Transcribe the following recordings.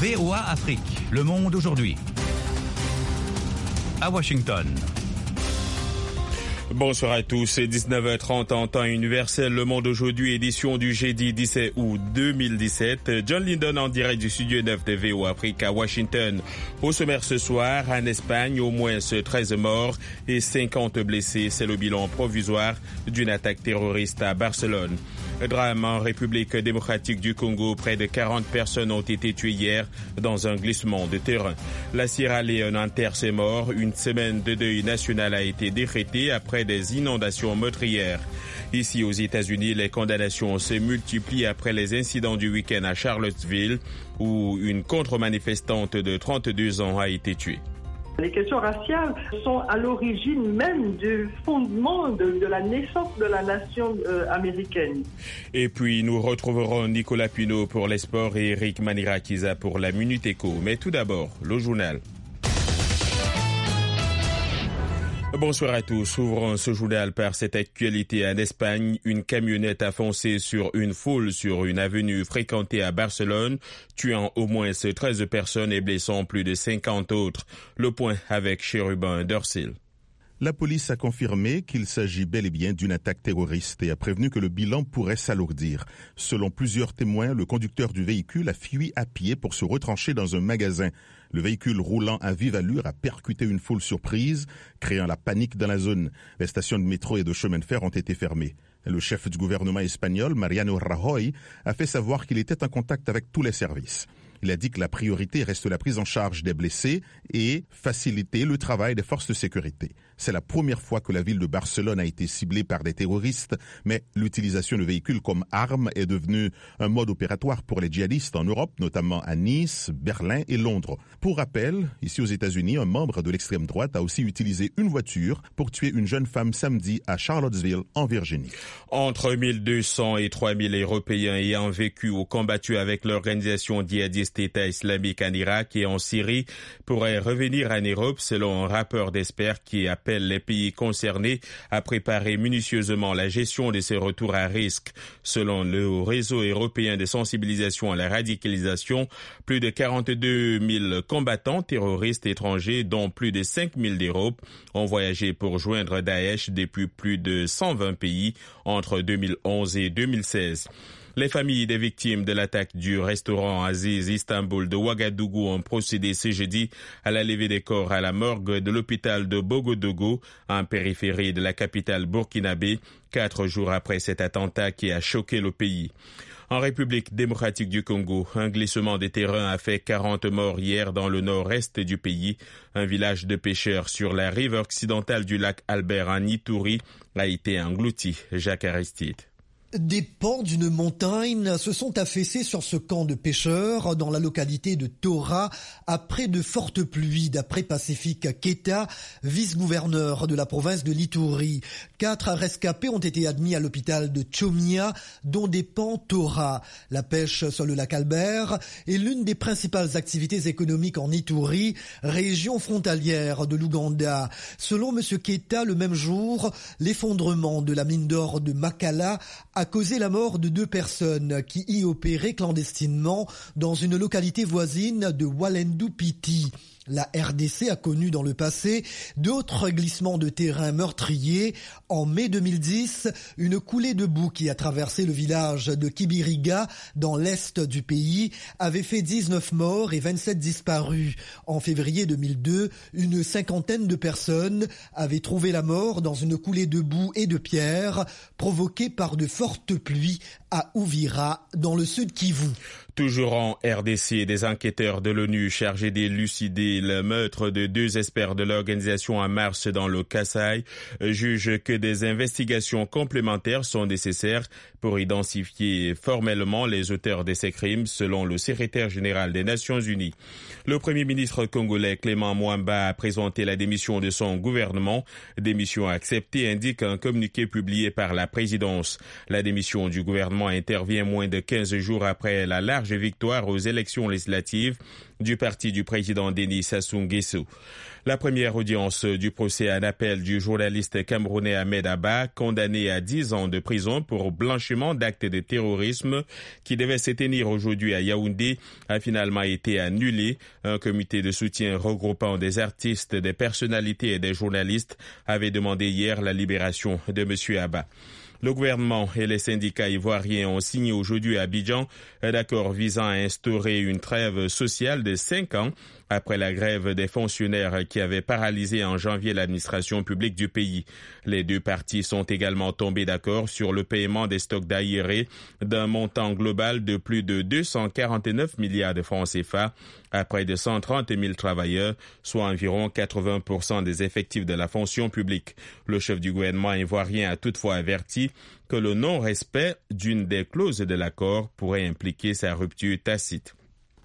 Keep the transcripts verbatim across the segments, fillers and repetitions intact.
V O A Afrique, Le Monde aujourd'hui. À Washington. Bonsoir à tous, c'est dix-neuf heures trente en temps universel. Le Monde aujourd'hui, édition du jeudi dix-sept août deux mille dix-sept. John Lindon en direct du studio neuf de V O A Afrique à Washington. Au sommaire ce soir, en Espagne, au moins treize morts et cinquante blessés. C'est le bilan provisoire d'une attaque terroriste à Barcelone. Drame en République démocratique du Congo. Près de quarante personnes ont été tuées hier dans un glissement de terrain. La Sierra Leone enterre ses morts. Une semaine de deuil national a été décrétée après des inondations meurtrières. Ici aux États-Unis, les condamnations se multiplient après les incidents du week-end à Charlottesville où une contre-manifestante de trente-deux ans a été tuée. Les questions raciales sont à l'origine même du fondement de, de la naissance de la nation euh, américaine. Et puis nous retrouverons Nicolas Pinault pour les sports et Eric Manirakiza pour la Minute Éco. Mais tout d'abord, le journal. Bonsoir à tous. Ouvrons ce journal par cette actualité en Espagne. Une camionnette a foncé sur une foule sur une avenue fréquentée à Barcelone, tuant au moins treize personnes et blessant plus de cinquante autres. Le point avec Chérubin Dorsil. La police a confirmé qu'il s'agit bel et bien d'une attaque terroriste et a prévenu que le bilan pourrait s'alourdir. Selon plusieurs témoins, le conducteur du véhicule a fui à pied pour se retrancher dans un magasin. Le véhicule roulant à vive allure a percuté une foule surprise, créant la panique dans la zone. Les stations de métro et de chemin de fer ont été fermées. Le chef du gouvernement espagnol, Mariano Rajoy, a fait savoir qu'il était en contact avec tous les services. Il a dit que la priorité reste la prise en charge des blessés et faciliter le travail des forces de sécurité. C'est la première fois que la ville de Barcelone a été ciblée par des terroristes, mais l'utilisation de véhicules comme armes est devenue un mode opératoire pour les djihadistes en Europe, notamment à Nice, Berlin et Londres. Pour rappel, ici aux États-Unis, un membre de l'extrême droite a aussi utilisé une voiture pour tuer une jeune femme samedi à Charlottesville, en Virginie. Entre mille deux cents et trois mille Européens ayant vécu ou combattu avec l'organisation djihadiste État islamique en Irak et en Syrie pourraient revenir en Europe selon un rapport d'experts qui appelle les pays concernés à préparer minutieusement la gestion de ces retours à risque. Selon le réseau européen de sensibilisation à la radicalisation, plus de quarante-deux mille combattants terroristes étrangers, dont plus de cinq mille d'Europe, ont voyagé pour joindre Daesh depuis plus de cent vingt pays entre deux mille onze et deux mille seize. Les familles des victimes de l'attaque du restaurant Aziz Istanbul de Ouagadougou ont procédé ce jeudi à la levée des corps à la morgue de l'hôpital de Bogodogo, en périphérie de la capitale burkinabé, quatre jours après cet attentat qui a choqué le pays. En République démocratique du Congo, un glissement de terrain a fait quarante morts hier dans le nord-est du pays. Un village de pêcheurs sur la rive occidentale du lac Albert en Ituri a été englouti. Jacques Aristide. Des pans d'une montagne se sont affaissés sur ce camp de pêcheurs dans la localité de Tora après de fortes pluies, d'après Pacifique Keita, vice-gouverneur de la province de l'Ituri. Quatre rescapés ont été admis à l'hôpital de Chomia, dont dépend Tora. La pêche sur le lac Albert est l'une des principales activités économiques en Ituri, région frontalière de l'Ouganda. Selon M. Keita, le même jour, l'effondrement de la mine d'or de Makala a causé la mort de deux personnes qui y opéraient clandestinement dans une localité voisine de Walendu-Piti. La R D C a connu dans le passé d'autres glissements de terrain meurtriers. En mai deux mille dix, une coulée de boue qui a traversé le village de Kibiriga dans l'est du pays avait fait dix-neuf morts et vingt-sept disparus. En février deux mille deux, une cinquantaine de personnes avaient trouvé la mort dans une coulée de boue et de pierres provoquée par de fortes pluies à Uvira dans le sud Kivu. Toujours en R D C, des enquêteurs de l'ONU chargés d'élucider le meurtre de deux experts de l'organisation en mars dans le Kasaï jugent que des investigations complémentaires sont nécessaires pour identifier formellement les auteurs de ces crimes, selon le secrétaire général des Nations Unies. Le premier ministre congolais Clément Mwamba a présenté la démission de son gouvernement. Démission acceptée, indique un communiqué publié par la présidence. La démission du gouvernement intervient moins de quinze jours après la large large victoire aux élections législatives du parti du président Denis Sassou Nguesso. La première audience du procès en appel du journaliste camerounais Ahmed Abba, condamné à dix ans de prison pour blanchiment d'actes de terrorisme, qui devait se tenir aujourd'hui à Yaoundé, a finalement été annulé. Un comité de soutien regroupant des artistes, des personnalités et des journalistes avait demandé hier la libération de M. Abba. Le gouvernement et les syndicats ivoiriens ont signé aujourd'hui à Abidjan un accord visant à instaurer une trêve sociale de cinq ans après la grève des fonctionnaires qui avait paralysé en janvier l'administration publique du pays. Les deux parties sont également tombées d'accord sur le paiement des stocks d'Aïré d'un montant global de plus de deux cent quarante-neuf milliards de francs C F A à près de cent trente mille travailleurs, soit environ quatre-vingts pour cent des effectifs de la fonction publique. Le chef du gouvernement ivoirien a toutefois averti que le non-respect d'une des clauses de l'accord pourrait impliquer sa rupture tacite.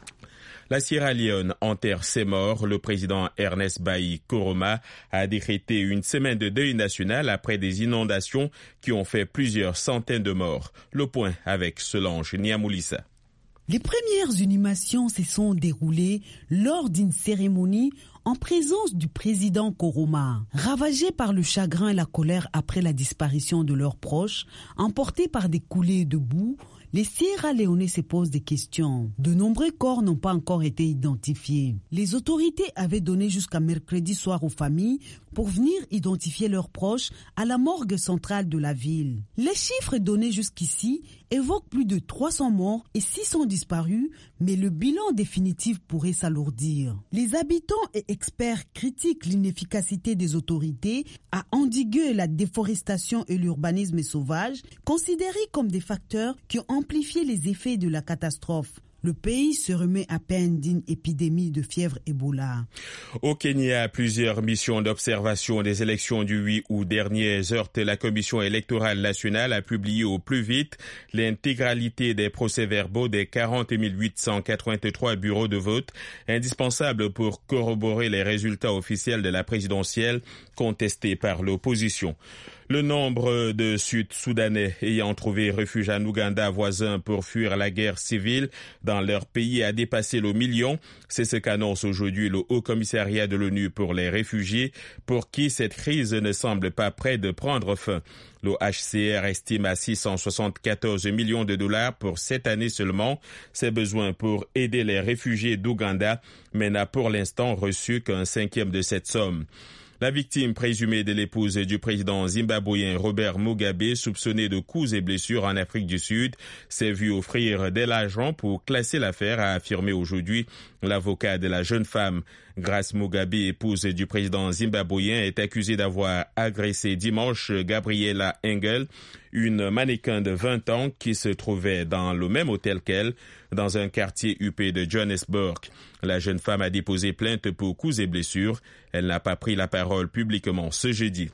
La Sierra Leone enterre ses morts. Le président Ernest Bai Koroma a décrété une semaine de deuil national après des inondations qui ont fait plusieurs centaines de morts. Le point avec Solange Niamoulissa. Les premières inhumations se sont déroulées lors d'une cérémonie en présence du président Koroma. Ravagés par le chagrin et la colère après la disparition de leurs proches, emportés par des coulées de boue, les Sierra-Léonais se posent des questions. De nombreux corps n'ont pas encore été identifiés. Les autorités avaient donné jusqu'à mercredi soir aux familles pour venir identifier leurs proches à la morgue centrale de la ville. Les chiffres donnés jusqu'ici évoquent plus de trois cents morts et six cents disparus, mais le bilan définitif pourrait s'alourdir. Les habitants et experts critiquent l'inefficacité des autorités à endiguer la déforestation et l'urbanisme sauvage, considérés comme des facteurs qui ont amplifié les effets de la catastrophe. Le pays se remet à peine d'une épidémie de fièvre Ebola. Au Kenya, plusieurs missions d'observation des élections du huit août dernier heurtent la Commission électorale nationale a publié au plus vite l'intégralité des procès-verbaux des quarante mille huit cent quatre-vingt-trois bureaux de vote indispensables pour corroborer les résultats officiels de la présidentielle contestés par l'opposition. Le nombre de Sud-Soudanais ayant trouvé refuge en Ouganda voisin pour fuir la guerre civile dans leur pays a dépassé le million. C'est ce qu'annonce aujourd'hui le Haut-Commissariat de l'ONU pour les réfugiés, pour qui cette crise ne semble pas près de prendre fin. Le H C R estime à six cent soixante-quatorze millions de dollars pour cette année seulement ses besoins pour aider les réfugiés d'Ouganda, mais n'a pour l'instant reçu qu'un cinquième de cette somme. La victime présumée de l'épouse du président zimbabwéen Robert Mugabe, soupçonné de coups et blessures en Afrique du Sud, s'est vu offrir de l'argent pour classer l'affaire, a affirmé aujourd'hui l'avocat de la jeune femme. Grace Mugabe, épouse du président zimbabwéen, est accusée d'avoir agressé dimanche Gabriela Engel, une mannequin de vingt ans qui se trouvait dans le même hôtel qu'elle, dans un quartier huppé de Johannesburg. La jeune femme a déposé plainte pour coups et blessures. Elle n'a pas pris la parole publiquement ce jeudi.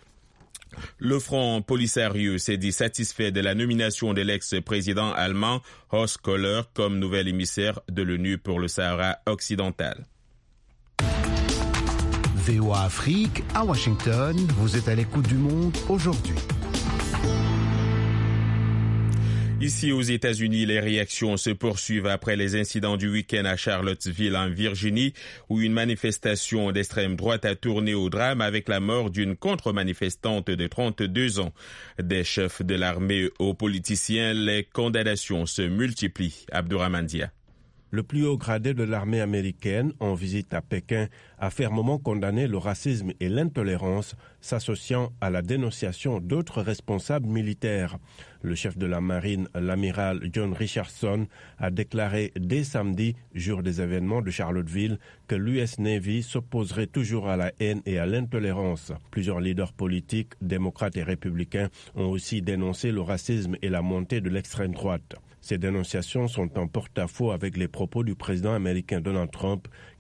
Le Front Polisario s'est dit satisfait de la nomination de l'ex-président allemand Horst Köhler comme nouvel émissaire de l'ONU pour le Sahara occidental. V O A Afrique, à Washington, vous êtes à l'écoute du monde aujourd'hui. Ici aux États-Unis, les réactions se poursuivent après les incidents du week-end à Charlottesville en Virginie, où une manifestation d'extrême droite a tourné au drame avec la mort d'une contre-manifestante de trente-deux ans. Des chefs de l'armée aux politiciens, les condamnations se multiplient. Abdourahmane Dia. Le plus haut gradé de l'armée américaine, en visite à Pékin, a fermement condamné le racisme et l'intolérance, s'associant à la dénonciation d'autres responsables militaires. Le chef de la marine, l'amiral John Richardson, a déclaré dès samedi, jour des événements de Charlottesville, que l'U S Navy s'opposerait toujours à la haine et à l'intolérance. Plusieurs leaders politiques, démocrates et républicains, ont aussi dénoncé le racisme et la montée de l'extrême droite. Ces dénonciations sont en porte-à-faux avec les propos du président américain Donald Trump,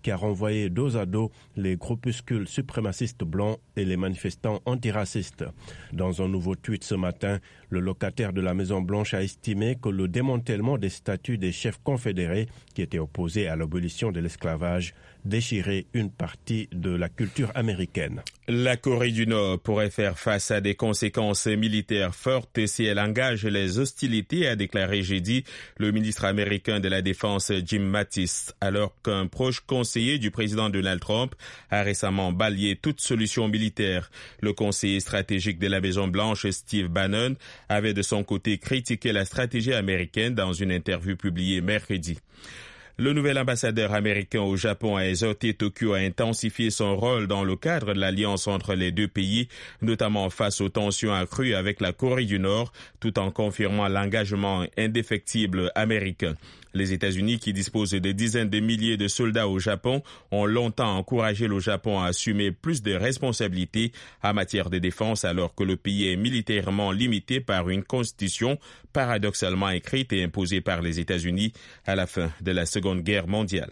qui a renvoyé dos à dos les groupuscules suprémacistes blancs et les manifestants antiracistes. Dans un nouveau tweet ce matin, le locataire de la Maison-Blanche a estimé que le démantèlement des statuts des chefs confédérés, qui étaient opposés à l'abolition de l'esclavage, déchirait une partie de la culture américaine. La Corée du Nord pourrait faire face à des conséquences militaires fortes si elle engage les hostilités, a déclaré jeudi le ministre américain de la Défense Jim Mattis, alors qu'un proche conseiller du président Donald Trump a récemment balayé toute solution militaire. Le conseiller stratégique de la Maison-Blanche, Steve Bannon, avait de son côté critiqué la stratégie américaine dans une interview publiée mercredi. Le nouvel ambassadeur américain au Japon a exhorté Tokyo à intensifier son rôle dans le cadre de l'alliance entre les deux pays, notamment face aux tensions accrues avec la Corée du Nord, tout en confirmant l'engagement indéfectible américain. Les États-Unis, qui disposent de dizaines de milliers de soldats au Japon, ont longtemps encouragé le Japon à assumer plus de responsabilités en matière de défense, alors que le pays est militairement limité par une constitution paradoxalement écrite et imposée par les États-Unis à la fin de la Seconde Guerre mondiale.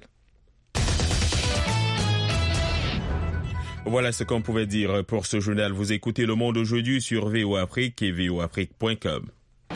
Voilà ce qu'on pouvait dire pour ce journal. Vous écoutez Le Monde aujourd'hui sur V O Afrique et V O Afrique point com.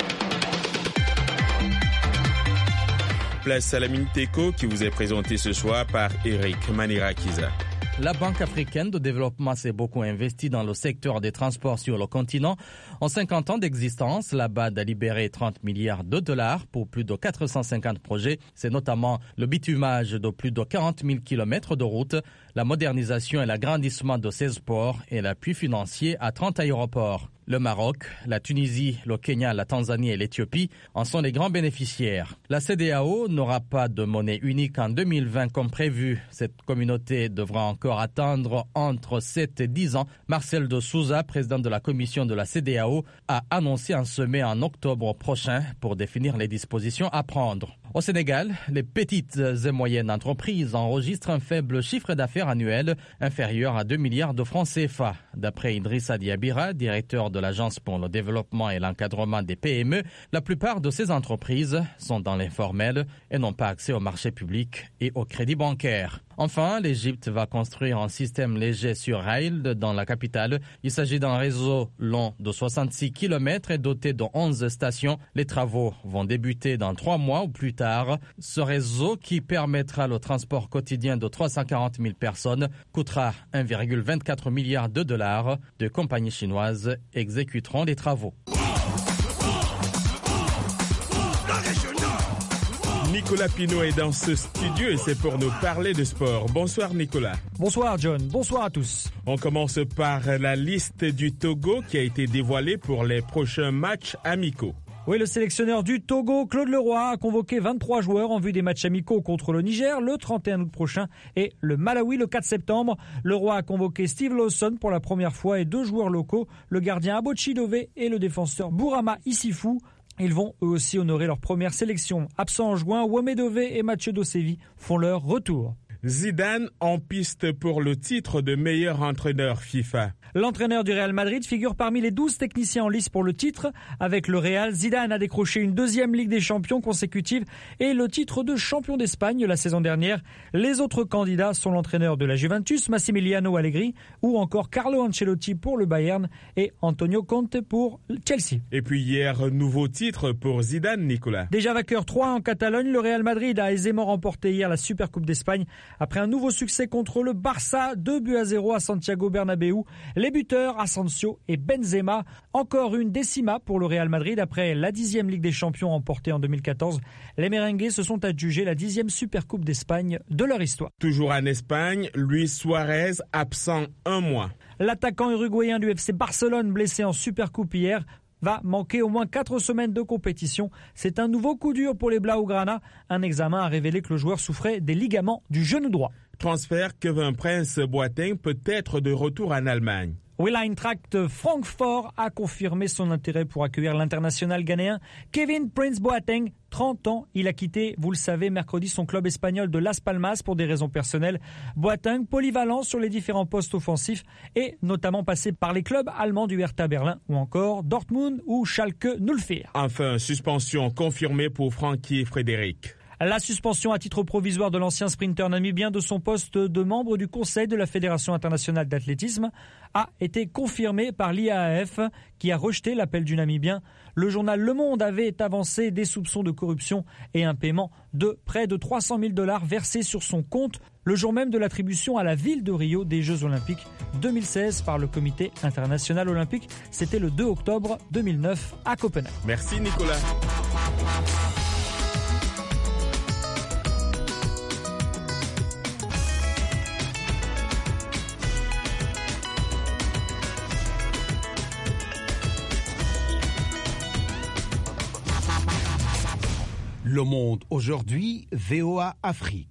Place à la Minute Éco qui vous est présentée ce soir par Eric Manirakiza. La Banque africaine de développement s'est beaucoup investie dans le secteur des transports sur le continent. En cinquante ans d'existence, la B A D a libéré trente milliards de dollars pour plus de quatre cent cinquante projets. C'est notamment le bitumage de plus de quarante mille kilomètres de routes, la modernisation et l'agrandissement de seize ports et l'appui financier à trente aéroports. Le Maroc, la Tunisie, le Kenya, la Tanzanie et l'Éthiopie en sont les grands bénéficiaires. La C E D E A O n'aura pas de monnaie unique en deux mille vingt comme prévu. Cette communauté devra encore attendre entre sept et dix ans. Marcel de Souza, président de la commission de la C E D E A O, a annoncé un sommet en octobre prochain pour définir les dispositions à prendre. Au Sénégal, les petites et moyennes entreprises enregistrent un faible chiffre d'affaires annuel inférieur à deux milliards de francs C F A. D'après Idrissa Diabira, directeur de l'Agence pour le développement et l'encadrement des P M E, la plupart de ces entreprises sont dans l'informel et n'ont pas accès au marché public et au crédit bancaire. Enfin, l'Égypte va construire un système léger sur rail dans la capitale. Il s'agit d'un réseau long de soixante-six kilomètres et doté de onze stations. Les travaux vont débuter dans trois mois ou plus tard. Ce réseau, qui permettra le transport quotidien de trois cent quarante mille personnes, coûtera un virgule vingt-quatre milliard de dollars. Deux compagnies chinoises exécuteront les travaux. Nicolas Pinault est dans ce studio et c'est pour nous parler de sport. Bonsoir Nicolas. Bonsoir John, bonsoir à tous. On commence par la liste du Togo qui a été dévoilée pour les prochains matchs amicaux. Oui, le sélectionneur du Togo, Claude Leroy, a convoqué vingt-trois joueurs en vue des matchs amicaux contre le Niger le trente et un août prochain et le Malawi le quatre septembre. Leroy a convoqué Steve Lawson pour la première fois et deux joueurs locaux, le gardien Abochi Dové et le défenseur Bourama Issifou. Ils vont eux aussi honorer leur première sélection. Absents en juin, Wame Dové et Mathieu Dosevi font leur retour. Zidane en piste pour le titre de meilleur entraîneur FIFA. L'entraîneur du Real Madrid figure parmi les douze techniciens en lice pour le titre. Avec le Real, Zidane a décroché une deuxième Ligue des Champions consécutive et le titre de champion d'Espagne la saison dernière. Les autres candidats sont l'entraîneur de la Juventus, Massimiliano Allegri, ou encore Carlo Ancelotti pour le Bayern et Antonio Conte pour Chelsea. Et puis hier, nouveau titre pour Zidane, Nicolas. Déjà vainqueur trois en Catalogne, le Real Madrid a aisément remporté hier la Supercoupe d'Espagne après un nouveau succès contre le Barça, deux buts à zéro à Santiago Bernabéu. Les buteurs, Asensio et Benzema. Encore une décima pour le Real Madrid après la dixième Ligue des Champions remportée en deux mille quatorze. Les merengues se sont adjugés la dixième Supercoupe d'Espagne de leur histoire. Toujours en Espagne, Luis Suarez absent un mois. L'attaquant uruguayen du F C Barcelone, blessé en Supercoupe hier, va manquer au moins quatre semaines de compétition. C'est un nouveau coup dur pour les Blaugrana. Un examen a révélé que le joueur souffrait des ligaments du genou droit. Transfert, Kevin Prince Boateng peut être de retour en Allemagne. Oui, l'Eintracht Francfort a confirmé son intérêt pour accueillir l'international ghanéen Kevin Prince Boateng, trente ans. Il a quitté, vous le savez, mercredi son club espagnol de Las Palmas pour des raisons personnelles. Boateng, polyvalent sur les différents postes offensifs et notamment passé par les clubs allemands du Hertha Berlin ou encore Dortmund ou Schalke null vier. Enfin, suspension confirmée pour Frankie Frédéric. La suspension à titre provisoire de l'ancien sprinter namibien de son poste de membre du conseil de la Fédération internationale d'athlétisme a été confirmée par l'I A A F qui a rejeté l'appel du Namibien. Le journal Le Monde avait avancé des soupçons de corruption et un paiement de près de trois cent mille dollars versés sur son compte le jour même de l'attribution à la ville de Rio des Jeux Olympiques deux mille seize par le Comité international olympique. C'était le deux octobre deux mille neuf à Copenhague. Merci Nicolas. Le Monde aujourd'hui, V O A Afrique.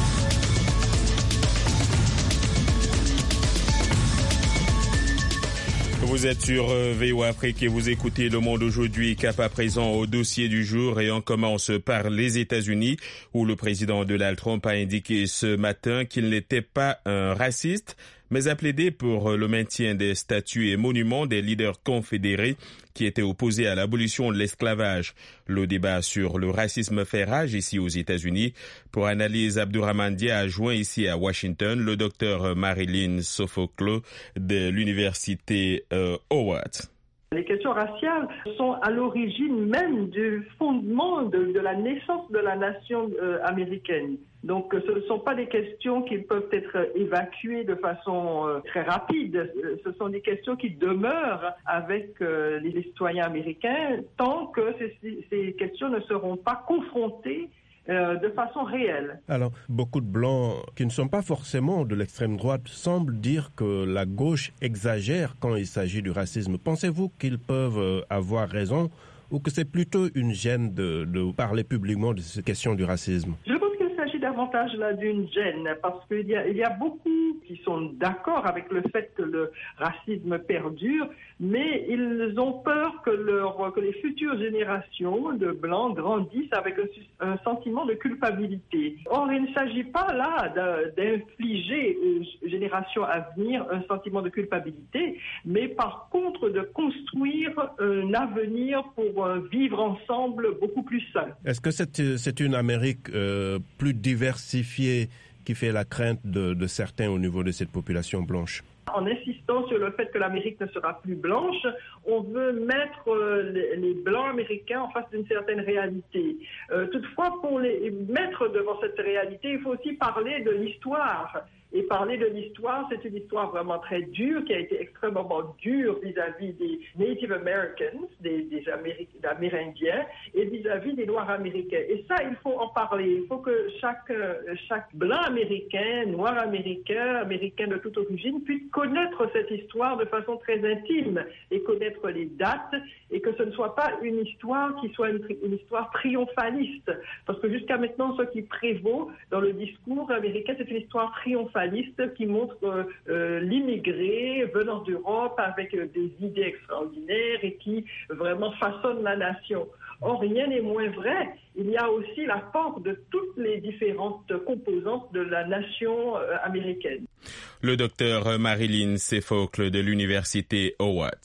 Vous êtes sur V O A Afrique et vous écoutez Le Monde aujourd'hui, cap à présent au dossier du jour, et on commence par les États-Unis où le président Donald Trump a indiqué ce matin qu'il n'était pas un raciste, mais a plaidé pour le maintien des statues et monuments des leaders confédérés qui étaient opposés à l'abolition de l'esclavage. Le débat sur le racisme fait rage ici aux États-Unis. Pour analyse, Abdourahmane Dia a joint ici à Washington le docteur Marilyn Sofoklo de l'université euh, Howard. Les questions raciales sont à l'origine même du fondement de, de la naissance de la nation euh, américaine. Donc ce ne sont pas des questions qui peuvent être évacuées de façon euh, très rapide. Ce sont des questions qui demeurent avec euh, les citoyens américains tant que ces, ces questions ne seront pas confrontées Euh, de façon réelle. Alors, beaucoup de Blancs qui ne sont pas forcément de l'extrême droite semblent dire que la gauche exagère quand il s'agit du racisme. Pensez-vous qu'ils peuvent avoir raison ou que c'est plutôt une gêne de, de parler publiquement de ces questions du racisme? Je pense qu'il s'agit davantage là d'une gêne parce qu'il y a, il y a beaucoup qui sont d'accord avec le fait que le racisme perdure, mais ils ont peur que, leur, que les futures générations de Blancs grandissent avec un, un sentiment de culpabilité. Or, il ne s'agit pas là d'infliger aux générations à venir un sentiment de culpabilité, mais par contre de construire un avenir pour vivre ensemble beaucoup plus sain. Est-ce que c'est, c'est une Amérique euh, plus diversifiée qui fait la crainte de, de certains au niveau de cette population blanche? En insistant sur le fait que l'Amérique ne sera plus blanche, on veut mettre euh, les, les Blancs américains en face d'une certaine réalité. Euh, toutefois, pour les mettre devant cette réalité, il faut aussi parler de l'histoire. Et parler de l'histoire, c'est une histoire vraiment très dure, qui a été extrêmement dure vis-à-vis des Native Americans, des, des Améri- Amérindiens, et vis-à-vis des Noirs américains. Et ça, il faut en parler. Il faut que chaque, chaque Blanc américain, Noir américain, Américain de toute origine, puisse connaître cette histoire de façon très intime et connaître les dates, et que ce ne soit pas une histoire qui soit une, une histoire triomphaliste. Parce que jusqu'à maintenant, ce qui prévaut dans le discours américain, c'est une histoire triomphaliste qui montre euh, euh, l'immigré venant d'Europe avec euh, des idées extraordinaires et qui vraiment façonne la nation. Or, rien n'est moins vrai. Il y a aussi l'apport de toutes les différentes composantes de la nation euh, américaine. Le docteur Marilyn Sofoklo de l'université Howard.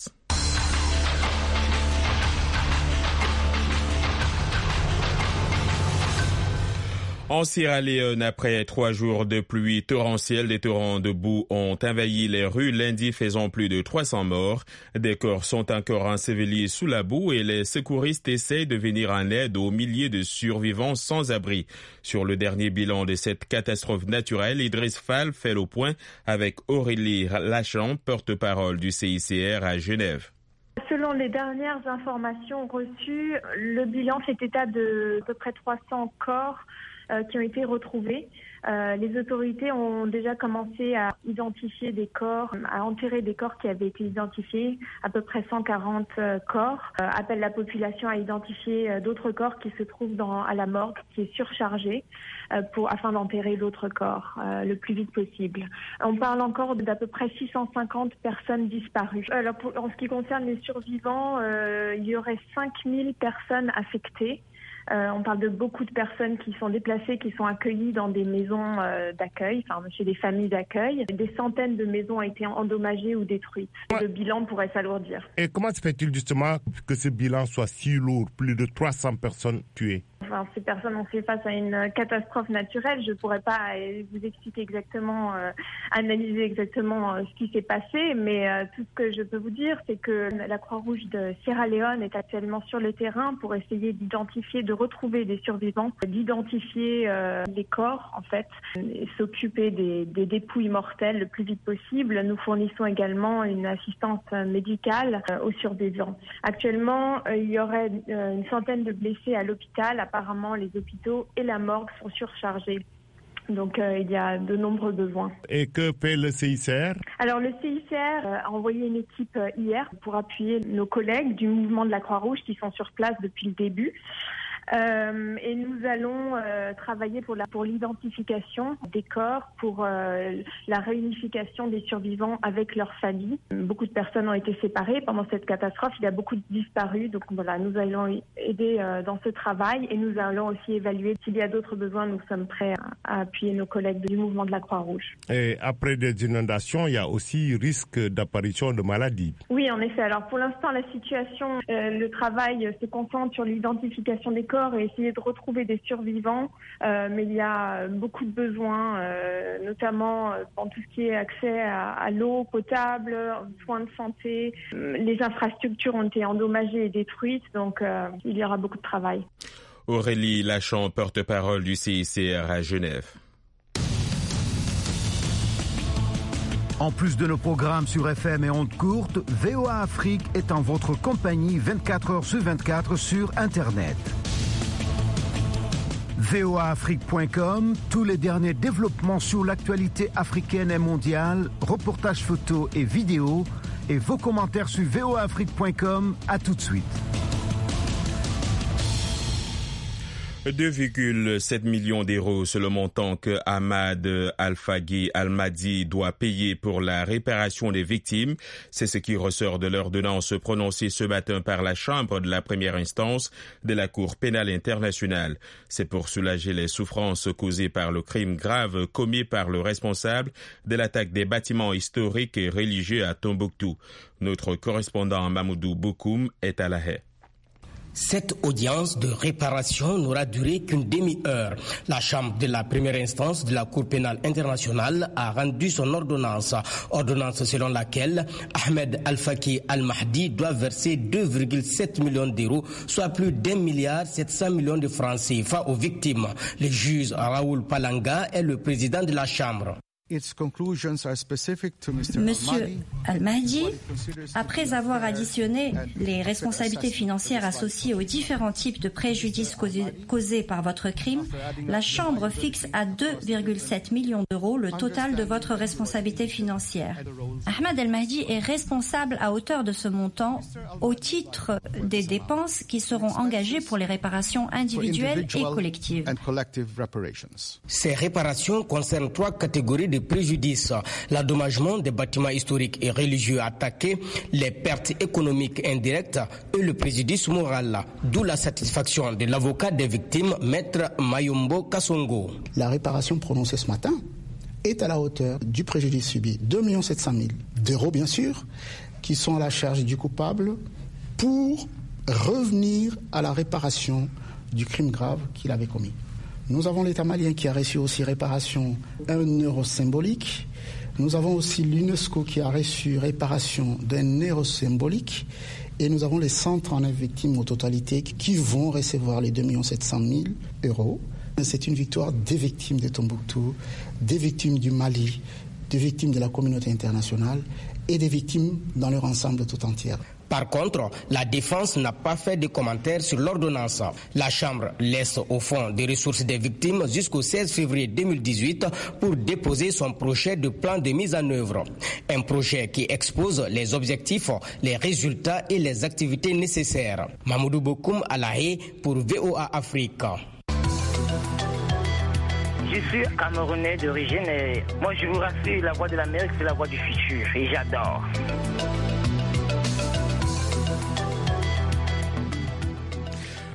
En Sierra Leone, après trois jours de pluie torrentielle, des torrents de boue ont envahi les rues lundi, faisant plus de trois cents morts. Des corps sont encore ensevelis sous la boue et les secouristes essayent de venir en aide aux milliers de survivants sans abri. Sur le dernier bilan de cette catastrophe naturelle, Idriss Fall fait le point avec Aurélie Lachamp, porte-parole du C I C R à Genève. Selon les dernières informations reçues, le bilan fait état de à peu près trois cents corps euh, qui ont été retrouvés. Euh, les autorités ont déjà commencé à identifier des corps, à enterrer des corps qui avaient été identifiés, à peu près cent quarante euh, corps. Euh, appellent la population à identifier euh, d'autres corps qui se trouvent dans, à la morgue, qui est surchargée, euh, pour, afin d'enterrer l'autre corps euh, le plus vite possible. On parle encore d'à peu près six cent cinquante personnes disparues. Alors, pour, en ce qui concerne les survivants, euh, il y aurait cinq mille personnes affectées. Euh, on parle de beaucoup de personnes qui sont déplacées, qui sont accueillies dans des maisons euh, d'accueil, enfin chez des familles d'accueil. Des centaines de maisons ont été endommagées ou détruites. Le bilan pourrait s'alourdir. Et comment se fait-il justement que ce bilan soit si lourd, plus de trois cents personnes tuées? enfin, ces personnes ont fait face à une catastrophe naturelle. Je ne pourrais pas vous expliquer exactement, euh, analyser exactement euh, ce qui s'est passé, mais euh, tout ce que je peux vous dire, c'est que la Croix-Rouge de Sierra Leone est actuellement sur le terrain pour essayer d'identifier, de retrouver des survivants, d'identifier euh, les corps, en fait, et s'occuper des, des dépouilles mortelles le plus vite possible. Nous fournissons également une assistance médicale euh, aux survivants. Actuellement, euh, il y aurait euh, une centaine de blessés à l'hôpital. Apparemment, les hôpitaux et la morgue sont surchargés. Donc, euh, il y a de nombreux besoins. Et que fait le C I C R? Alors, le C I C R euh, a envoyé une équipe euh, hier pour appuyer nos collègues du mouvement de la Croix-Rouge qui sont sur place depuis le début. Euh, et nous allons euh, travailler pour la pour l'identification des corps, pour euh, la réunification des survivants avec leurs familles. Beaucoup de personnes ont été séparées pendant cette catastrophe. Il y a beaucoup de disparus. Donc voilà, nous allons aider euh, dans ce travail et nous allons aussi évaluer s'il y a d'autres besoins. Nous sommes prêts à, à appuyer nos collègues du mouvement de la Croix-Rouge. Et après des inondations, il y a aussi risque d'apparition de maladies. Oui, en effet. Alors pour l'instant, la situation, euh, le travail se concentre sur l'identification des corps et essayer de retrouver des survivants, euh, mais il y a beaucoup de besoins, euh, notamment dans tout ce qui est accès à, à l'eau potable, soins de santé. Les infrastructures ont été endommagées et détruites, donc euh, il y aura beaucoup de travail. Aurélie Lachant, porte-parole du C I C R à Genève. En plus de nos programmes sur F M et ondes courtes, V O A Afrique est en votre compagnie vingt-quatre heures sur vingt-quatre sur Internet. V O A Afrique point com, tous les derniers développements sur l'actualité africaine et mondiale, reportages photos et vidéos, et vos commentaires sur V O A Afrique point com. À tout de suite. deux virgule sept millions d'euros, c'est le montant que Ahmad Al-Faghi Al-Mahdi doit payer pour la réparation des victimes. C'est ce qui ressort de l'ordonnance prononcée ce matin par la Chambre de la première instance de la Cour pénale internationale. C'est pour soulager les souffrances causées par le crime grave commis par le responsable de l'attaque des bâtiments historiques et religieux à Tombouctou. Notre correspondant Mamoudou Bokoum est à La Haye. Cette audience de réparation n'aura duré qu'une demi-heure. La Chambre de la première instance de la Cour pénale internationale a rendu son ordonnance. Ordonnance selon laquelle Ahmed Al-Faghi Al-Mahdi doit verser deux virgule sept millions d'euros, soit plus d'un milliard sept cents millions de francs C F A aux victimes. Le juge Raoul Palanga est le président de la Chambre. Monsieur Al-Mahdi, après avoir additionné les responsabilités financières associées aux différents types de préjudices causés, causés par votre crime, la Chambre fixe à deux virgule sept millions d'euros le total de votre responsabilité financière. Ahmed Al-Mahdi est responsable à hauteur de ce montant au titre des dépenses qui seront engagées pour les réparations individuelles et collectives. Ces réparations concernent trois catégories de préjudices: l'endommagement des bâtiments historiques et religieux attaqués, les pertes économiques indirectes et le préjudice moral. D'où la satisfaction de l'avocat des victimes, maître Mayombo Kassongo. La réparation prononcée ce matin est à la hauteur du préjudice subi, deux millions sept cent mille d'euros bien sûr, qui sont à la charge du coupable pour revenir à la réparation du crime grave qu'il avait commis. Nous avons l'État malien qui a reçu aussi réparation un euro symbolique. Nous avons aussi l'UNESCO qui a reçu réparation d'un euro symbolique. Et nous avons les cent trente-neuf victimes au totalité qui vont recevoir les deux millions sept cent mille euros. C'est une victoire des victimes de Tombouctou, des victimes du Mali, des victimes de la communauté internationale et des victimes dans leur ensemble tout entier. Par contre, la défense n'a pas fait de commentaires sur l'ordonnance. La Chambre laisse au fond des ressources des victimes jusqu'au seize février deux mille dix-huit pour déposer son projet de plan de mise en œuvre. Un projet qui expose les objectifs, les résultats et les activités nécessaires. Mamoudou Bokoum à La Haye pour V O A Afrique. Je suis camerounais d'origine et moi je vous rassure, la voix de l'Amérique c'est la voix du futur et j'adore.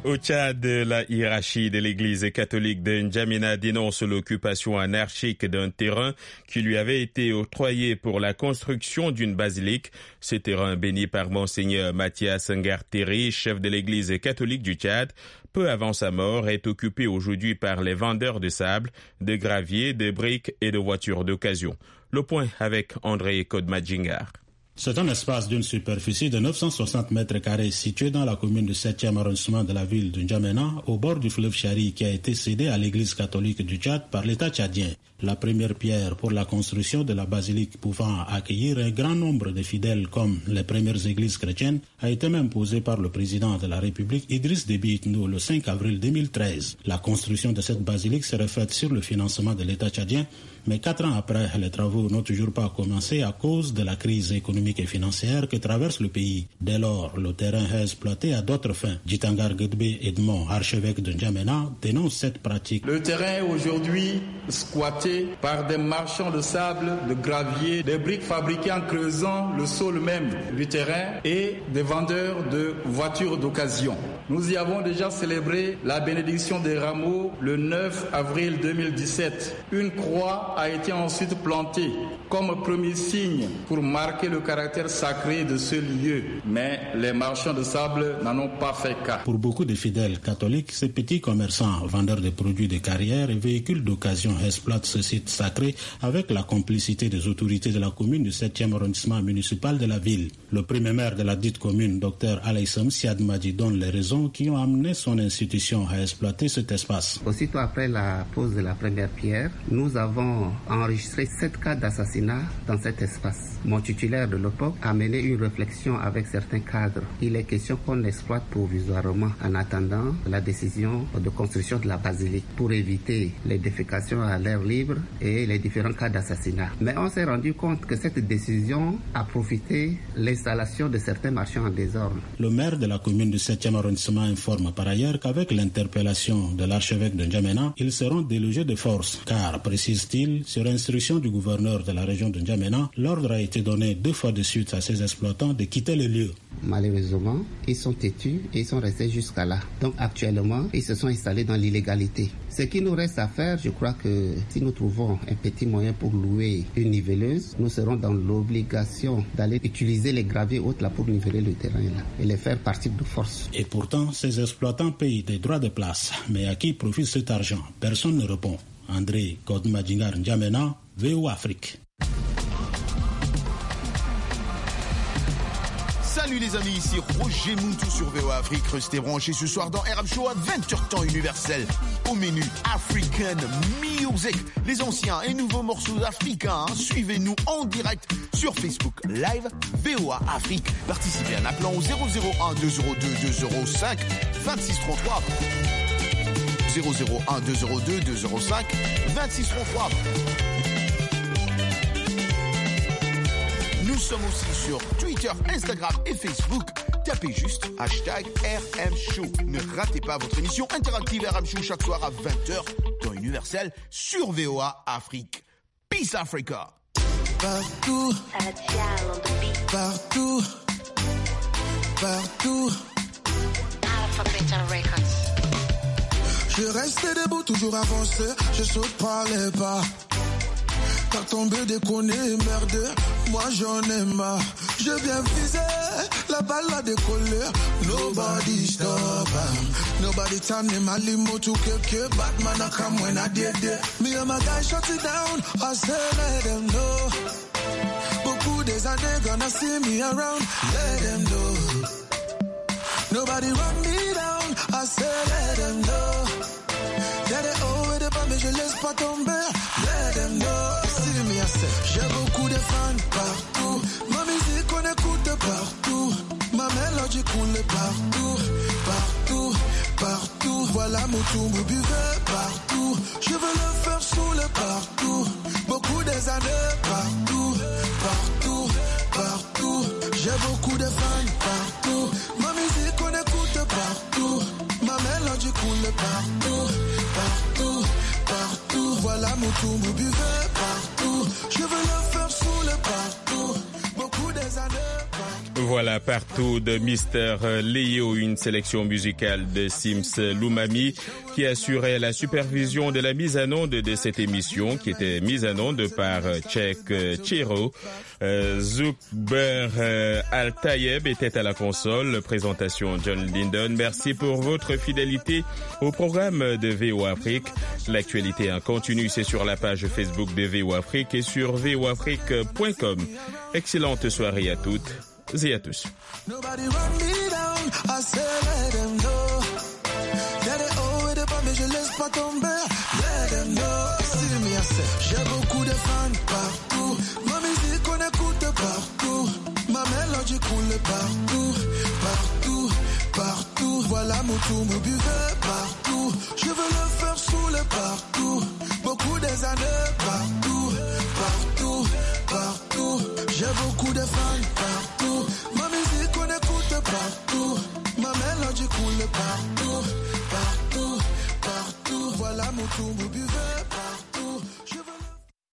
Au Tchad, la hiérarchie de l'église catholique de N'Djamena dénonce l'occupation anarchique d'un terrain qui lui avait été octroyé pour la construction d'une basilique. Ce terrain béni par Monseigneur Mathias Ngarteri, chef de l'église catholique du Tchad, peu avant sa mort, est occupé aujourd'hui par les vendeurs de sable, de gravier, de briques et de voitures d'occasion. Le point avec André Kodmadjingar. C'est un espace d'une superficie de neuf cent soixante mètres carrés situé dans la commune du septième arrondissement de la ville de N'Djamena, au bord du fleuve Chari, qui a été cédé à l'église catholique du Tchad par l'État tchadien. La première pierre pour la construction de la basilique pouvant accueillir un grand nombre de fidèles comme les premières églises chrétiennes a été même posée par le président de la République Idriss Déby Itno le cinq avril deux mille treize. La construction de cette basilique serait faite sur le financement de l'État tchadien, mais quatre ans après, les travaux n'ont toujours pas commencé à cause de la crise économique et financière que traverse le pays. Dès lors, le terrain est exploité à d'autres fins. Djitangar Gedbe Edmond, archevêque de N'Djamena, dénonce cette pratique. Le terrain est aujourd'hui squatté par des marchands de sable, de gravier, des briques fabriquées en creusant le sol même du terrain et des vendeurs de voitures d'occasion. Nous y avons déjà célébré la bénédiction des rameaux le neuf avril deux mille dix-sept. Une croix a été ensuite plantée comme premier signe pour marquer le caractère sacré de ce lieu. Mais les marchands de sable n'en ont pas fait cas. Pour beaucoup de fidèles catholiques, ces petits commerçants, vendeurs de produits de carrière et véhicules d'occasion exploitent ce site sacré avec la complicité des autorités de la commune du septième arrondissement municipal de la ville. Le premier maire de la dite commune, Dr Alaïsam Siadmadi, donne les raisons qui ont amené son institution à exploiter cet espace. Aussitôt après la pose de la première pierre, nous avons enregistré sept cas d'assassinat dans cet espace. Mon titulaire de l'O P O C a mené une réflexion avec certains cadres. Il est question qu'on exploite provisoirement en attendant la décision de construction de la basilique pour éviter les défécations à l'air libre et les différents cas d'assassinat. Mais on s'est rendu compte que cette décision a profité l'installation de certains marchands en désordre. Le maire de la commune du septième arrondissement informe par ailleurs qu'avec l'interpellation de l'archevêque de N'Djamena, ils seront délogés de force, car, précise-t-il, sur instruction du gouverneur de la région de N'Djamena, l'ordre a été donné deux fois de suite à ces exploitants de quitter le lieu. Malheureusement, ils sont têtus et ils sont restés jusqu'à là. Donc actuellement, ils se sont installés dans l'illégalité. Ce qui nous reste à faire, je crois que si nous trouvons un petit moyen pour louer une niveleuse, nous serons dans l'obligation d'aller utiliser les graviers autres là pour niveler le terrain là et les faire partir de force. Et pourtant, ces exploitants payent des droits de place. Mais à qui profite cet argent? Personne ne répond. André Kodmadjingar, N'Djamena, V O Afrique. Salut les amis, ici Roger Moutou sur V O Afrique. Restez branchés ce soir dans R M Show à vingt heures temps universel. Au menu African Music, les anciens et nouveaux morceaux africains. Suivez-nous en direct sur Facebook Live V O A Afrique. Participez en appelant au zéro zéro un deux zéro deux deux zéro cinq vingt-six trente-trois. zéro zéro un deux zéro deux deux zéro cinq vingt-six trente-trois. Nous sommes aussi sur Twitter, Instagram et Facebook. Tapez juste hashtag R M Show. Ne ratez pas votre émission interactive R M Show chaque soir à vingt heures, temps universel, sur V O A Afrique. Peace Africa. Partout, partout, partout. Je reste debout, toujours avancé, je saute par les pas. T'as tombé, déconné, merde, moi j'en ai marre. Je viens viser, la balle a décollé. Nobody stop, nobody turn in my limo to kick Batman I come when I did it. Me and my guys shut it down, I say let them know. Beaucoup des années gonna see me around, let them know. Nobody run me down, I say let them know. Y'a des hauts et des bas mais je laisse pas tomber, let them know. J'ai beaucoup de fans partout. Ma musique on écoute partout. Ma mélodie coule partout. Partout, partout. Voilà mon tour, mon buvez partout. Je veux le faire sous le partout. Beaucoup des années partout. Partout, partout. J'ai beaucoup de fans partout. Ma musique on écoute partout. Ma mélodie coule partout. Partout, partout. Voilà mon tour, mon buvez partout. Je veux le faire sous le partout. Beaucoup des années partout. Voilà. Voilà, partout de Mister Léo, une sélection musicale de Sims Lumami qui assurait la supervision de la mise en onde de cette émission qui était mise en onde par Tchèque Chiro. Euh, Zuber euh, Al-Tayeb était à la console. Présentation John Linden. Merci pour votre fidélité au programme de V O Afrique. L'actualité en continu, c'est sur la page Facebook de V O Afrique et sur v o afrique point com. Excellente soirée à toutes et à tous. J'ai beaucoup de fans partout. Ma musique on écoute partout. Ma mélodie coule partout, partout, partout. Voilà mon tour, mon buveur partout. Je veux le faire sous le partout. Beaucoup des années partout.